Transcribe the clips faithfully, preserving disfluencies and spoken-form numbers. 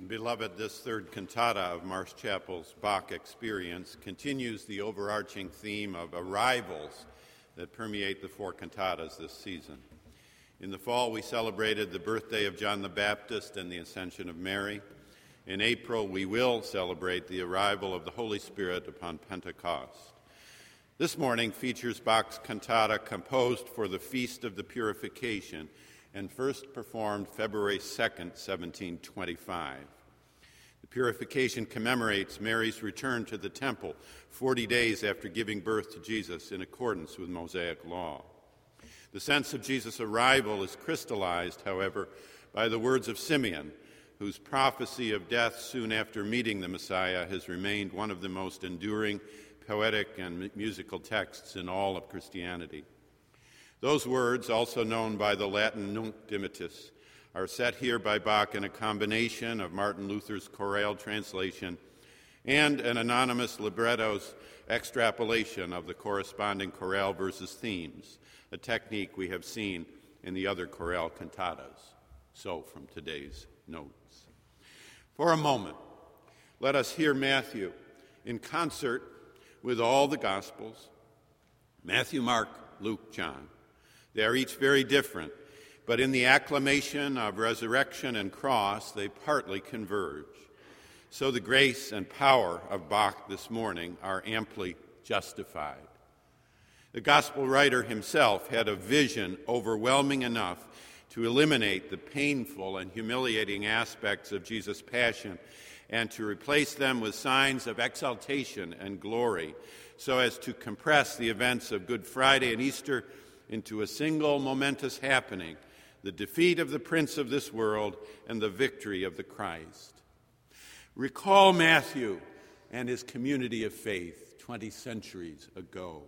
Beloved, this third cantata of Marsh Chapel's Bach Experience continues the overarching theme of arrivals that permeate the four cantatas this season. In the fall, we celebrated the birthday of John the Baptist and the Ascension of Mary. In April, we will celebrate the arrival of the Holy Spirit upon Pentecost. This morning features Bach's cantata composed for the Feast of the Purification and first performed February second, seventeen twenty-five. The Purification commemorates Mary's return to the temple forty days after giving birth to Jesus in accordance with Mosaic law. The sense of Jesus' arrival is crystallized, however, by the words of Simeon, whose prophecy of death soon after meeting the Messiah has remained one of the most enduring poetic and musical texts in all of Christianity. Those words, also known by the Latin Nunc Dimittis, are set here by Bach in a combination of Martin Luther's chorale translation and an anonymous libretto's extrapolation of the corresponding chorale verses themes, a technique we have seen in the other chorale cantatas. So, from today's notes. For a moment, let us hear Matthew in concert with all the Gospels, Matthew, Mark, Luke, John. They are each very different, but in the acclamation of resurrection and cross, they partly converge. So the grace and power of Bach this morning are amply justified. The gospel writer himself had a vision overwhelming enough to eliminate the painful and humiliating aspects of Jesus' passion and to replace them with signs of exaltation and glory, so as to compress the events of Good Friday and Easter into a single momentous happening, the defeat of the prince of this world and the victory of the Christ. Recall Matthew and his community of faith twenty centuries ago.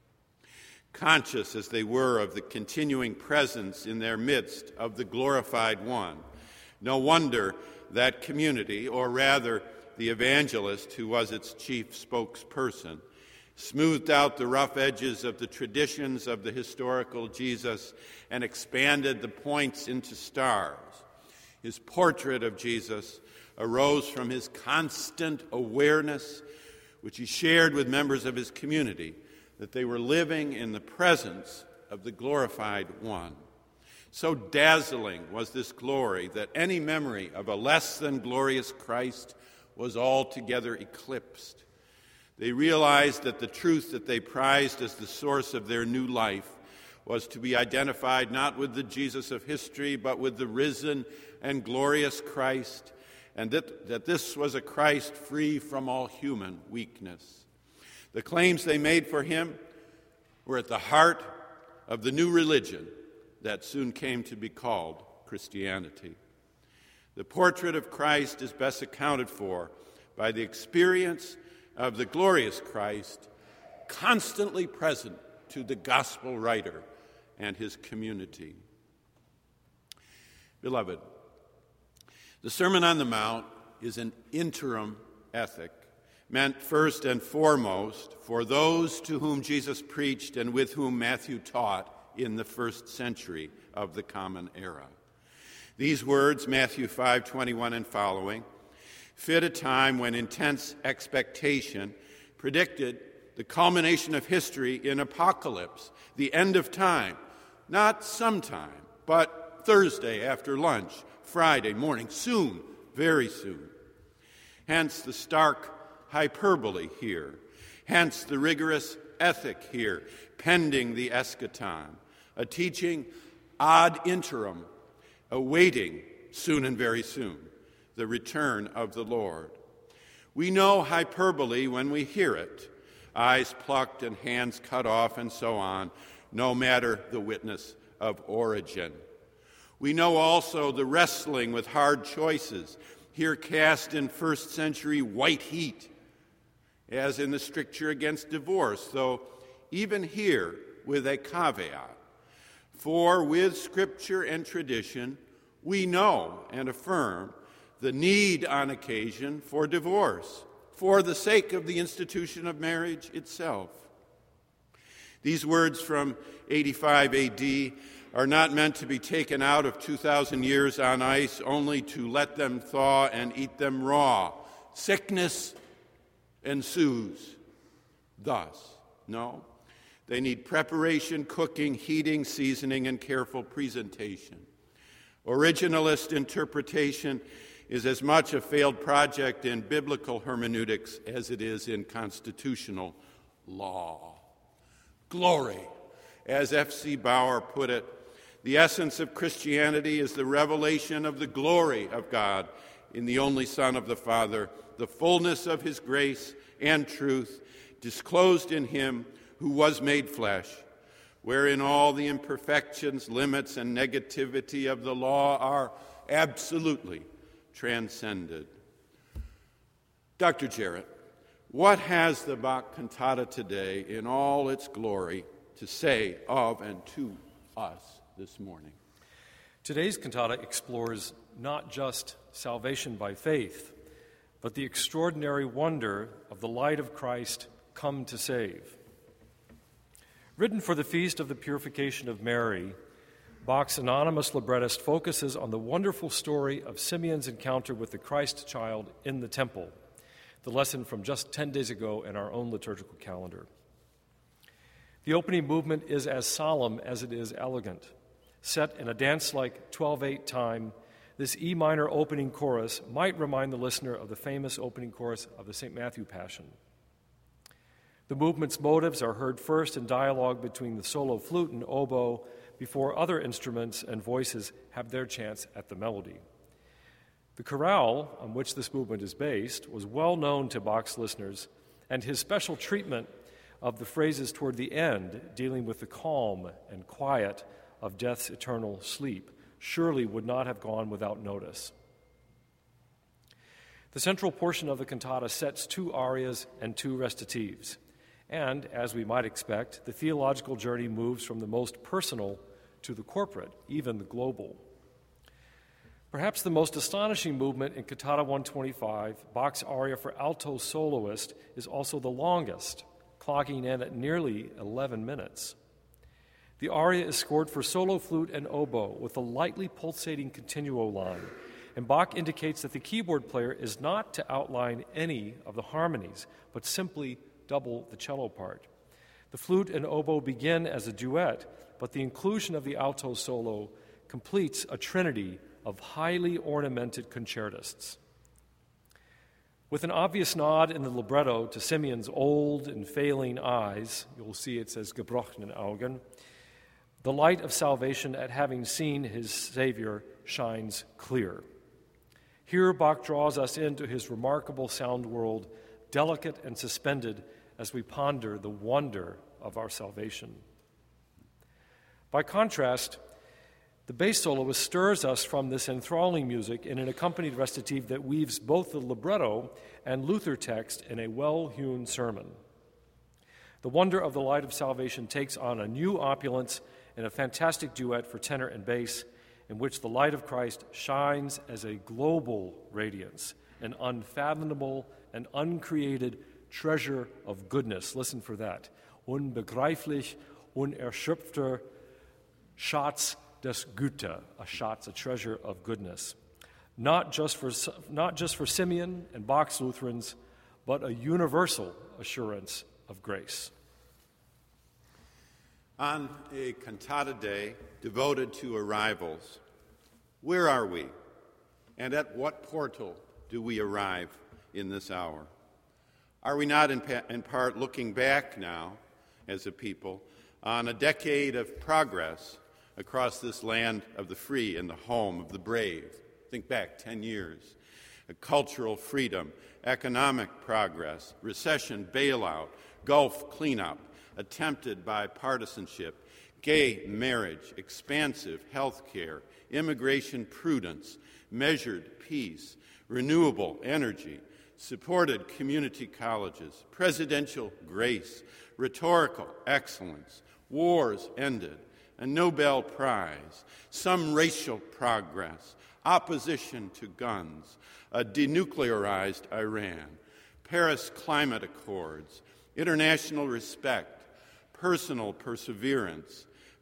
Conscious as they were of the continuing presence in their midst of the glorified one, no wonder that community, or rather the evangelist who was its chief spokesperson, smoothed out the rough edges of the traditions of the historical Jesus and expanded the points into stars. His portrait of Jesus arose from his constant awareness, which he shared with members of his community, that they were living in the presence of the glorified one. So dazzling was this glory that any memory of a less than glorious Christ was altogether eclipsed. They realized that the truth that they prized as the source of their new life was to be identified not with the Jesus of history, but with the risen and glorious Christ, and that, that this was a Christ free from all human weakness. The claims they made for him were at the heart of the new religion that soon came to be called Christianity. The portrait of Christ is best accounted for by the experience of the glorious Christ constantly present to the gospel writer and his community. Beloved, the Sermon on the Mount is an interim ethic meant first and foremost for those to whom Jesus preached and with whom Matthew taught in the first century of the Common Era. These words, Matthew five twenty-one and following, fit a time when intense expectation predicted the culmination of history in apocalypse, the end of time, not sometime, but Thursday after lunch, Friday morning, soon, very soon. Hence the stark hyperbole here, hence the rigorous ethic here, pending the eschaton, a teaching ad interim, awaiting soon and very soon the return of the Lord. We know hyperbole when we hear it, eyes plucked and hands cut off and so on, no matter the witness of origin. We know also the wrestling with hard choices, here cast in first century white heat, as in the stricture against divorce, though even here with a caveat. For with Scripture and tradition, we know and affirm the need on occasion for divorce, for the sake of the institution of marriage itself. These words from eighty-five A D are not meant to be taken out of two thousand years on ice only to let them thaw and eat them raw. Sickness ensues thus. No, they need preparation, cooking, heating, seasoning, and careful presentation. Originalist interpretation is as much a failed project in biblical hermeneutics as it is in constitutional law. Glory, as F C Bauer put it, the essence of Christianity is the revelation of the glory of God in the only Son of the Father, the fullness of his grace and truth, disclosed in him who was made flesh, wherein all the imperfections, limits, and negativity of the law are absolutely transcended. Doctor Jarrett, what has the Bach cantata today in all its glory to say of and to us this morning? Today's cantata explores not just salvation by faith, but the extraordinary wonder of the light of Christ come to save. Written for the Feast of the Purification of Mary, Bach's anonymous librettist focuses on the wonderful story of Simeon's encounter with the Christ child in the temple, the lesson from just ten days ago in our own liturgical calendar. The opening movement is as solemn as it is elegant. Set in a dance-like twelve eight time, this E minor opening chorus might remind the listener of the famous opening chorus of the Saint Matthew Passion. The movement's motives are heard first in dialogue between the solo flute and oboe before other instruments and voices have their chance at the melody. The chorale, on which this movement is based, was well known to Bach's listeners, and his special treatment of the phrases toward the end, dealing with the calm and quiet of death's eternal sleep, surely would not have gone without notice. The central portion of the cantata sets two arias and two recitatives, and, as we might expect, the theological journey moves from the most personal to the corporate, even the global. Perhaps the most astonishing movement in Cantata one twenty-five, Bach's aria for alto soloist, is also the longest, clocking in at nearly eleven minutes. The aria is scored for solo flute and oboe with a lightly pulsating continuo line, and Bach indicates that the keyboard player is not to outline any of the harmonies, but simply double the cello part. The flute and oboe begin as a duet, but the inclusion of the alto solo completes a trinity of highly ornamented concertists. With an obvious nod in the libretto to Simeon's old and failing eyes, you'll see it says gebrochenen Augen, the light of salvation at having seen his Savior shines clear. Here Bach draws us into his remarkable sound world, delicate and suspended as we ponder the wonder of our salvation. By contrast, the bass soloist stirs us from this enthralling music in an accompanied recitative that weaves both the libretto and Luther text in a well-hewn sermon. The wonder of the light of salvation takes on a new opulence in a fantastic duet for tenor and bass, in which the light of Christ shines as a global radiance, an unfathomable and uncreated treasure of goodness. Listen for that. Unbegreiflich, unerschöpfter Schatz des Güte, a Schatz, a treasure of goodness. Not just for not just for Simeon and Bach's Lutherans, but a universal assurance of grace. On a cantata day devoted to arrivals, where are we, and at what portal do we arrive in this hour? Are we not in, pa- in part looking back now, as a people, on a decade of progress across this land of the free and the home of the brave? Think back ten years. A cultural freedom, economic progress, recession bailout, Gulf cleanup, attempted bipartisanship, gay marriage, expansive health care, immigration prudence, measured peace, renewable energy, supported community colleges, presidential grace, rhetorical excellence, wars ended, a Nobel Prize, some racial progress, opposition to guns, a denuclearized Iran, Paris Climate Accords, international respect, personal perseverance,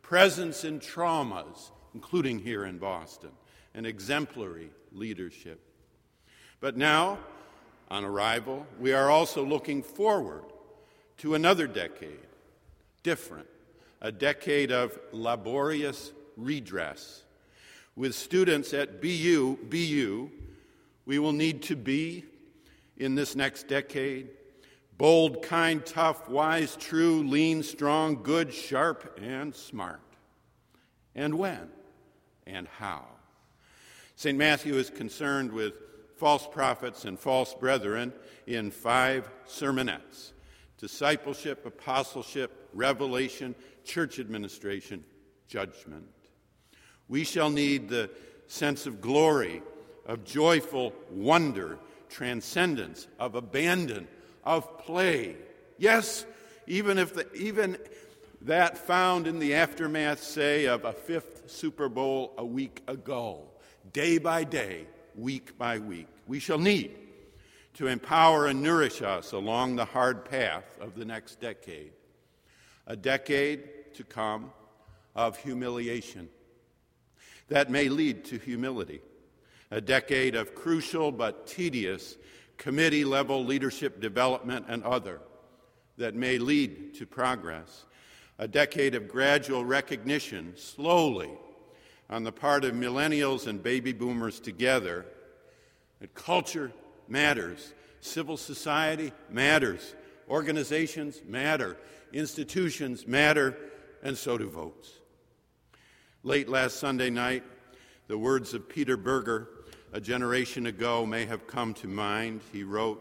presence in traumas, including here in Boston, and exemplary leadership. But now, on arrival, we are also looking forward to another decade, different, a decade of laborious redress. With students at B U, B U, we will need to be, in this next decade, bold, kind, tough, wise, true, lean, strong, good, sharp, and smart. And when and how? Saint Matthew is concerned with false prophets and false brethren in five sermonettes: discipleship, apostleship, revelation, church administration, judgment. We shall need the sense of glory, of joyful wonder, transcendence, of abandon, of play. Yes, even if the, even that found in the aftermath, say, of a fifth Super Bowl a week ago, day by day, week by week. We shall need to empower and nourish us along the hard path of the next decade, a decade to come of humiliation that may lead to humility, a decade of crucial but tedious committee-level leadership development and other that may lead to progress, a decade of gradual recognition, slowly, on the part of millennials and baby boomers together, that culture matters, civil society matters, organizations matter, institutions matter, and so do votes. Late last Sunday night, the words of Peter Berger, a generation ago, may have come to mind. He wrote,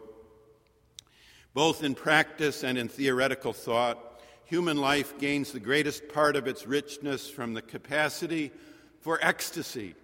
"Both in practice and in theoretical thought, human life gains the greatest part of its richness from the capacity for ecstasy,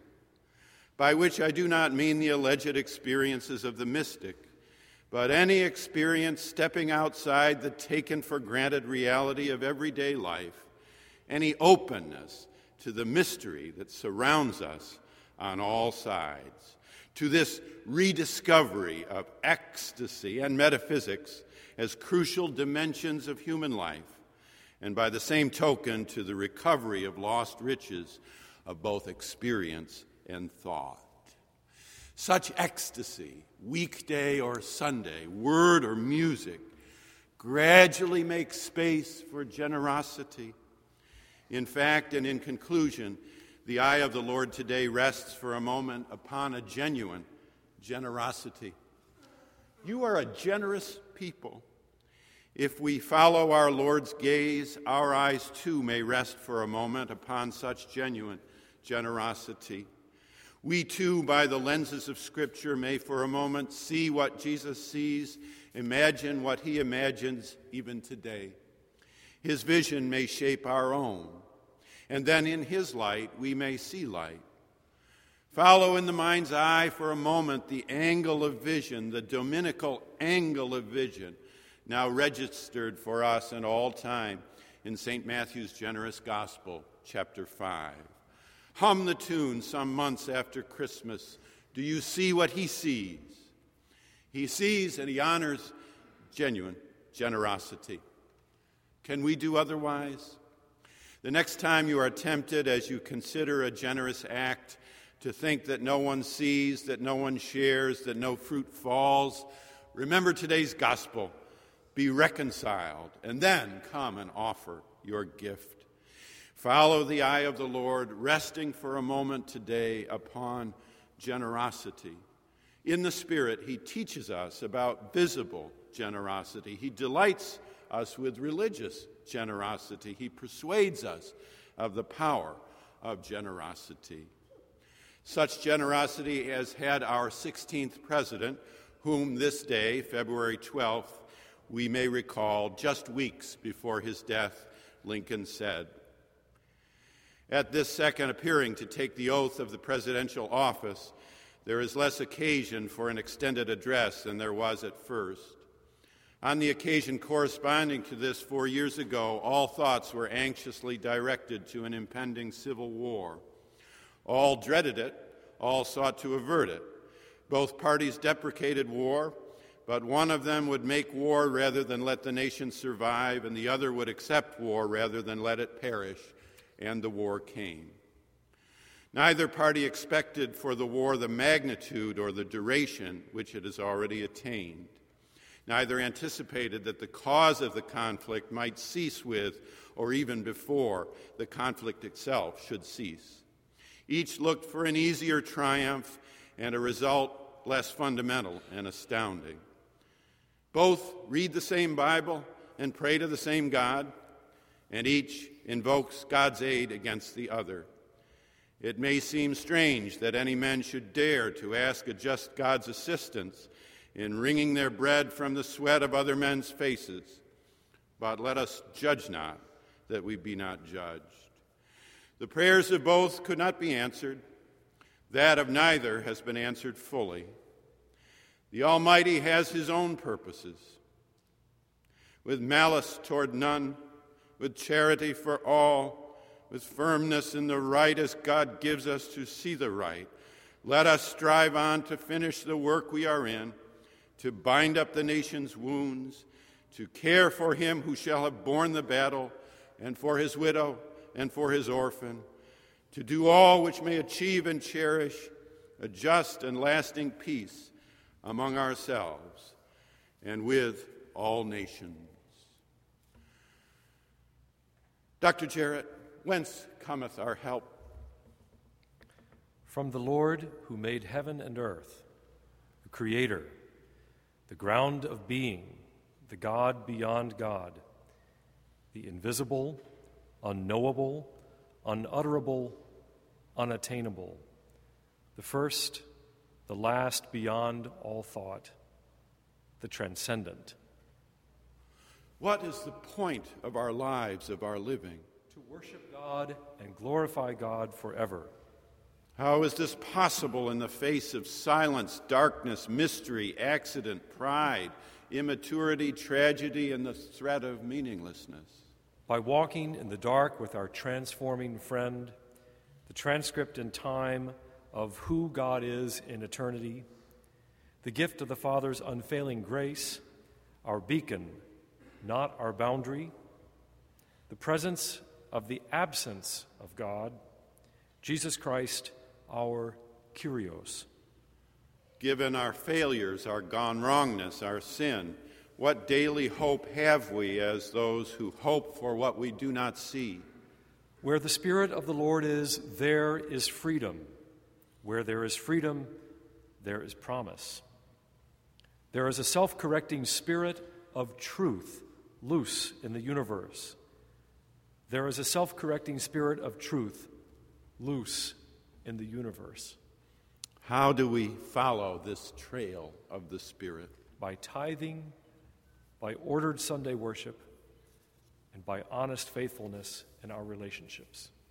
by which I do not mean the alleged experiences of the mystic, but any experience stepping outside the taken-for-granted reality of everyday life, any openness to the mystery that surrounds us on all sides, to this rediscovery of ecstasy and metaphysics as crucial dimensions of human life, and by the same token to the recovery of lost riches of both experience and thought." Such ecstasy, weekday or Sunday, word or music, gradually makes space for generosity. In fact, and in conclusion, the eye of the Lord today rests for a moment upon a genuine generosity. You are a generous people. If we follow our Lord's gaze, our eyes too may rest for a moment upon such genuine generosity. We too, by the lenses of Scripture, may for a moment see what Jesus sees, imagine what he imagines even today. His vision may shape our own, and then in his light we may see light. Follow in the mind's eye for a moment the angle of vision, the dominical angle of vision, now registered for us in all time in Saint Matthew's generous Gospel, chapter five. Hum the tune some months after Christmas. Do you see what he sees? He sees and he honors genuine generosity. Can we do otherwise? The next time you are tempted, as you consider a generous act, to think that no one sees, that no one shares, that no fruit falls, remember today's gospel. Be reconciled, and then come and offer your gift. Follow the eye of the Lord, resting for a moment today upon generosity. In the Spirit, he teaches us about visible generosity. He delights us with religious generosity. He persuades us of the power of generosity. Such generosity has had our sixteenth president, whom this day, February twelfth, we may recall just weeks before his death, Lincoln said. At this second appearing to take the oath of the presidential office, there is less occasion for an extended address than there was at first. On the occasion corresponding to this four years ago, all thoughts were anxiously directed to an impending civil war. All dreaded it, all sought to avert it. Both parties deprecated war, but one of them would make war rather than let the nation survive, and the other would accept war rather than let it perish. and the war came. Neither party expected for the war the magnitude or the duration which it has already attained. Neither anticipated that the cause of the conflict might cease with, or even before, the conflict itself should cease. Each looked for an easier triumph and a result less fundamental and astounding. Both read the same Bible and pray to the same God, and each invokes God's aid against the other. It may seem strange that any men should dare to ask a just God's assistance in wringing their bread from the sweat of other men's faces, but let us judge not, that we be not judged. The prayers of both could not be answered. That of neither has been answered fully. The Almighty has his own purposes. With malice toward none, with charity for all, with firmness in the right as God gives us to see the right, let us strive on to finish the work we are in, to bind up the nation's wounds, to care for him who shall have borne the battle, and for his widow, and for his orphan, to do all which may achieve and cherish a just and lasting peace among ourselves and with all nations. Doctor Jarrett, whence cometh our help? From the Lord who made heaven and earth, the Creator, the ground of being, the God beyond God, the invisible, unknowable, unutterable, unattainable, the first, the last beyond all thought, the transcendent. What is the point of our lives, of our living? To worship God and glorify God forever. How is this possible in the face of silence, darkness, mystery, accident, pride, immaturity, tragedy, and the threat of meaninglessness? By walking in the dark with our transforming friend, the transcript in time of who God is in eternity, the gift of the Father's unfailing grace, our beacon, not our boundary, the presence of the absence of God, Jesus Christ, our Kyrios. Given our failures, our gone wrongness, our sin, what daily hope have we as those who hope for what we do not see? Where the Spirit of the Lord is, there is freedom. Where there is freedom, there is promise. There is a self-correcting spirit of truth loose in the universe. There is a self-correcting spirit of truth loose in the universe. How do we follow this trail of the Spirit? By tithing, by ordered Sunday worship, and by honest faithfulness in our relationships.